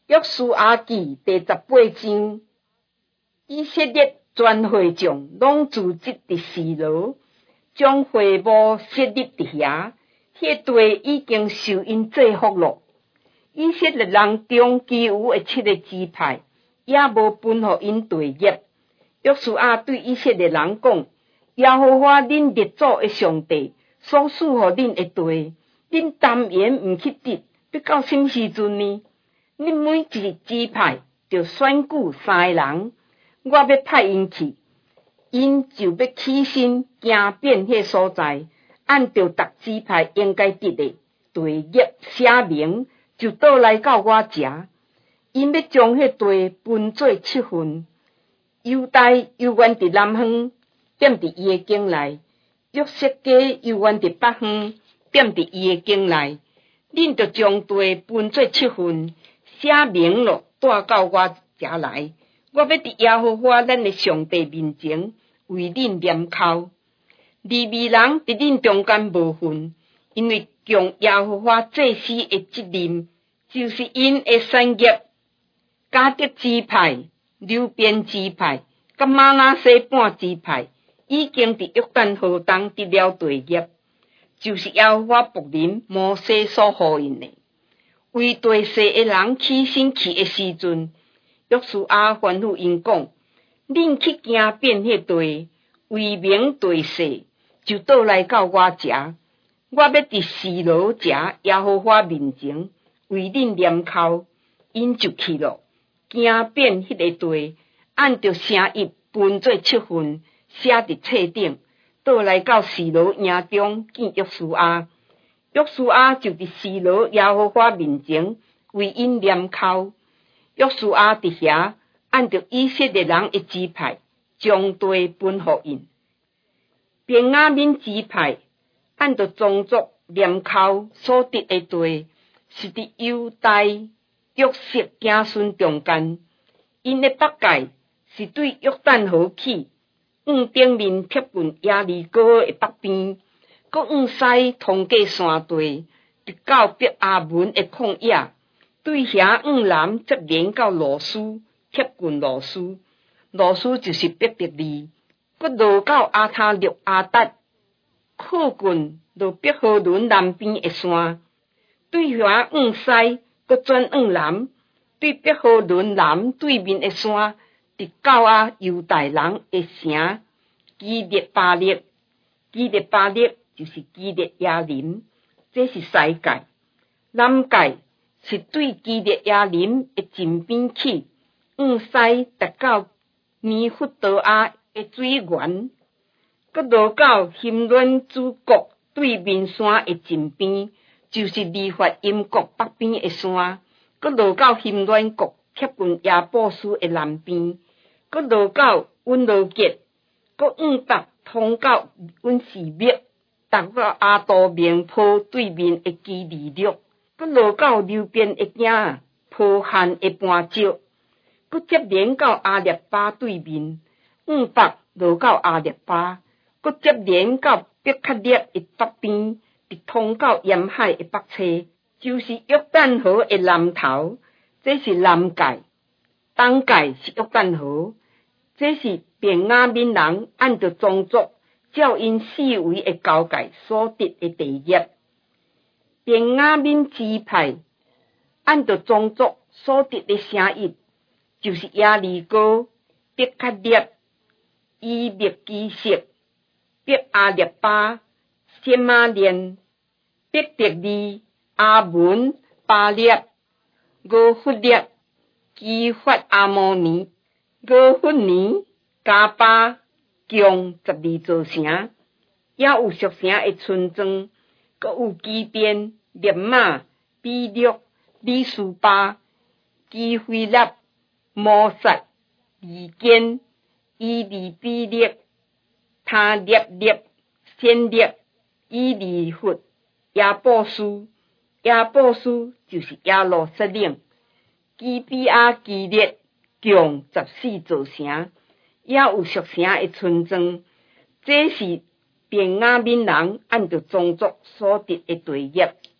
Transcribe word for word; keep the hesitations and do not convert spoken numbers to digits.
约书亚记第十八章，以色列全会众拢聚集伫示罗，将会幕设立伫遐。迄地已经受因祝福咯。以色列人中其余的七个支派，也无分互因地业。约书亚对以色列人讲：耶和华恁列祖的上帝所赐互恁的地，恁甘愿毋去得，要到什么时阵呢？恁每一个支派就选举三个人，我要派因去，因就要起身行遍迄所在，按照逐支派应该得的地业写明，就倒来到我遮。因要将迄地分做七份，犹大犹原伫南方，踮伫伊的境内；约瑟家犹原伫北方，踮伫伊的境内。恁就将地分做七份，写明了，带到我遮来。我要伫耶和华咱的上帝面前为恁念口。利未人伫恁中间无份，因为将耶和华祭司的责任，就是因的产业。迦得支派、流便支派、甲玛拿西半支派，已经伫约旦河东得了地业，就是耶和华仆人摩西所呼应的。为地势的人起身去的时阵，约书亚吩咐因讲：恁去行遍迄地，为明地势，就倒来到我遮。我要伫示罗遮耶和华面前为恁念口。因就去了，行遍迄个地，按照城邑分做七份，写伫册顶，倒来到示罗营中见约书亚。约书亚就伫示罗耶和华面前为因念口。约书亚伫遐按照以色列人的支派，将地分互因。便雅悯支派按照宗族念口所得的地，是伫犹大约瑟子孙中间。因的北界是对约旦河起，往顶面贴近耶利哥的北边，搁往西通过山地，直到伯亚文的旷野，对遐往南接连到罗斯，贴近罗斯。罗斯就是伯特利，搁落到阿他略阿达，靠近落伯和伦南边的山。对遐往西，搁转往南，对伯和伦南对面的山，直到啊犹大人的城基列巴勒。基列巴勒就是基列亚林，这是西界。南界是对基列亚林的近边起，往西达到尼弗多亚的水源，搁落到希伦祖国对面山的近边，就是利法因国北边的山，搁落到希伦国贴近亚布斯的南边，搁落到温罗杰，搁往北通到温士密，达到阿多明坡对面的基利略，搁落到流边的囝坡汉的半石，搁接连到阿列巴对面，往北落到阿列巴，搁接连到伯克列的北边，直通到沿海的北侧，就是约旦河的南头，这是南界。东界是约旦河，这是便雅悯人按照宗族照因四围的交界所得的地业。便雅悯支派按照宗族所得的城邑，就是耶利哥、伯克列、伊麦基色、伯阿列巴、谢马连、伯特利、阿文、巴列、俄弗列、基法阿摩尼、俄弗尼、加巴，共十二座城，也有属城的村庄，搁有基边、列马、比略、里斯巴、基菲勒、摩萨、利坚、伊利比列、他列列、先列、伊利弗、亚布斯。亚布斯就是耶路撒冷。基比亚基列共十四座城，也有属城的村庄，这是便雅悯人按照宗族所得的地业。